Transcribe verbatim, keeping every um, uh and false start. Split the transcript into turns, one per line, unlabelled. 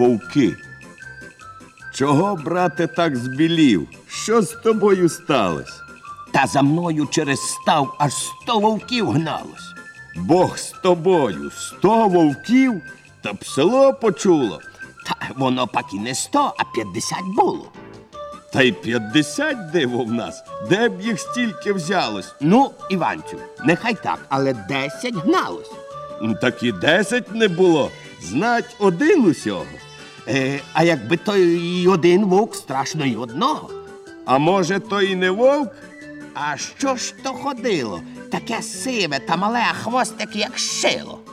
вовки. Чого, брате, так збілів? Що з тобою сталося?
Та за мною через став аж сто вовків гналось.
Бог з тобою, сто вовків? Та б село почуло.
Та воно пак і не сто, а п'ятдесят було.
Та й п'ятдесят диво в нас. Де б їх стільки взялось?
Ну, Іванцю, нехай так, але десять гналось.
Так і десять не було. Знать один усього.
Е, а якби то і один вовк, страшно й одного.
А може, то і не вовк?
А що ж то ходило? Таке сиве та мале, а хвостик як шило.